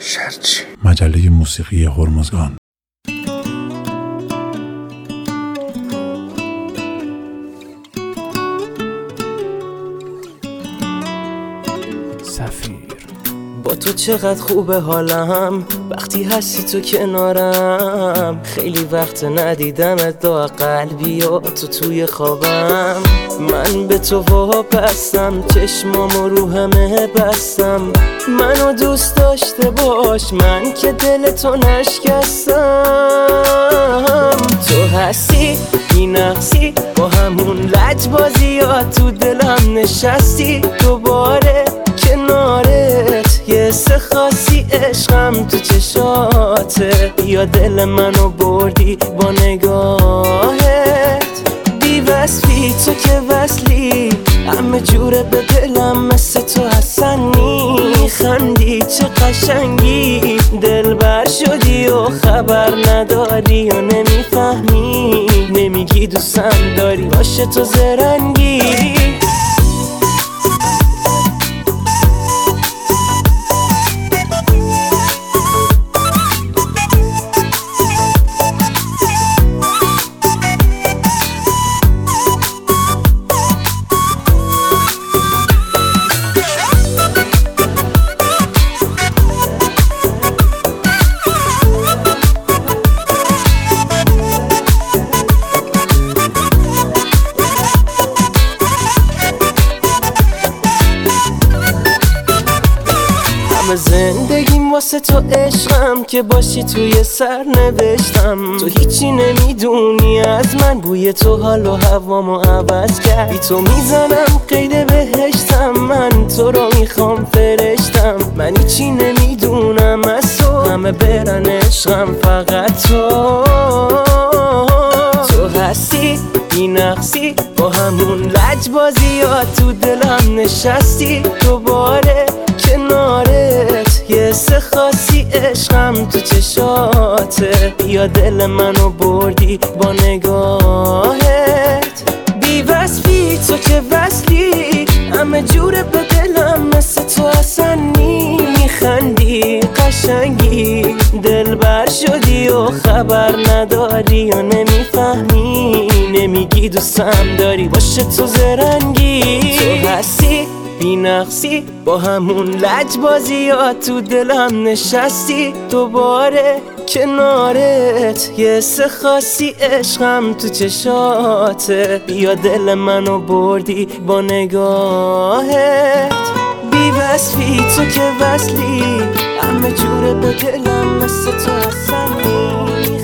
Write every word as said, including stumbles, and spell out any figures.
شرچی مجله موسیقی هرمزگان. سفیر با تو چقدر خوبه حالم وقتی هستی تو کنارم، خیلی وقت ندیدمت دا قلبی و تو توی خوابم. من به تو وابستم، چشمامو رو همه بستم، منو دوست داشته باش من که دل تو نشکستم. تو هستی بی نقصی با همون لجبازیات تو دلم نشستی، دوباره کنارت یه حس خاصی عشقم تو چشاته، یا دل منو بردی با نگاهت. بی وصفی تو که وصلی، همه جوره به دلم مثل تو حسن میخندی، چه قشنگی دل بر شدی و خبر نداری و نمیفهمی، نمیگی دوستم داری باشه تو زرنگی. زندگیم واسه تو عشقم که باشی توی سر نوشتم. تو هیچی نمیدونی از من، بوی تو حال و هوامو عوض کرد. بی تو میزنم قید بهشتم، من تو رو میخوام فرشتم. من هیچی نمیدونم از تو، همه برن عشقم فقط تو. تو هستی بی نقصی با همون لجبازیات تو دلم نشستی، دوباره کنارت یه حس خاصی عشقم تو چشاته، یا دل منو بردی با نگاهت. بی وصفی تو که وصلی، همه جوره به دلم مثل تو اصلا میخندی، قشنگی دل بر شدی و خبر نداری و نمیفهمی، نمیگی دوستم داری باشه تو زرنگی. تو هستی بی نقصی با همون لجبازیات تو دلم نشستی، دوباره کنارت یه حس خاصی عشقم تو چشاته، یا دل منو بردی با نگاهت. بی وصفی تو که وصلی، همه جوره به دلم مثل تو اصلا